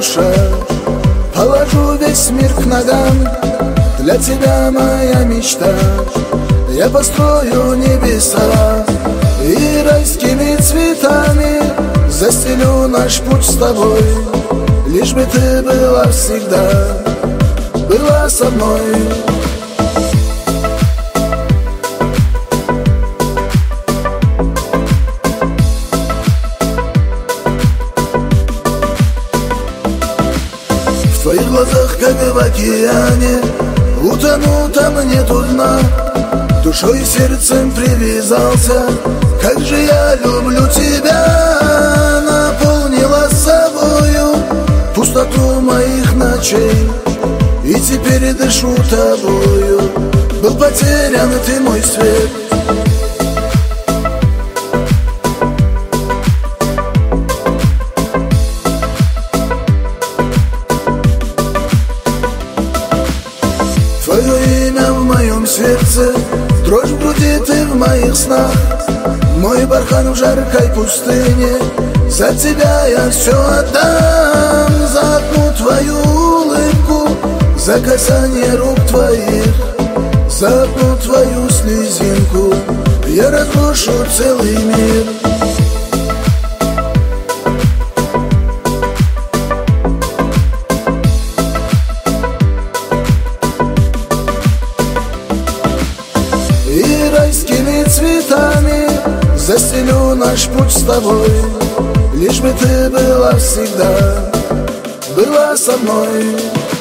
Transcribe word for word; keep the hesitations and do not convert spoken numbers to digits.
душа. Положу весь мир к ногам, для тебя моя мечта. Я построю небеса и райскими цветами застелю наш путь с тобой. Лишь бы ты была всегда, была со мной. В твоих глазах, как в океане, утону, там нету дна. Душой и сердцем привязался, как же я люблю тебя. Наполнила собою пустоту моих ночей, и теперь дышу тобою. Был потерян ты, мой свет. Твое имя в моем сердце, дрожь в груди, ты в моих снах. Мой бархан в жаркой пустыне, за тебя я все отдам. За одну твою улыбку, за касание рук твоих, за одну твою слезинку я разрушу целый мир. И райскими цветами застелю наш путь с тобой. Лишь бы ты была всегда, была со мной.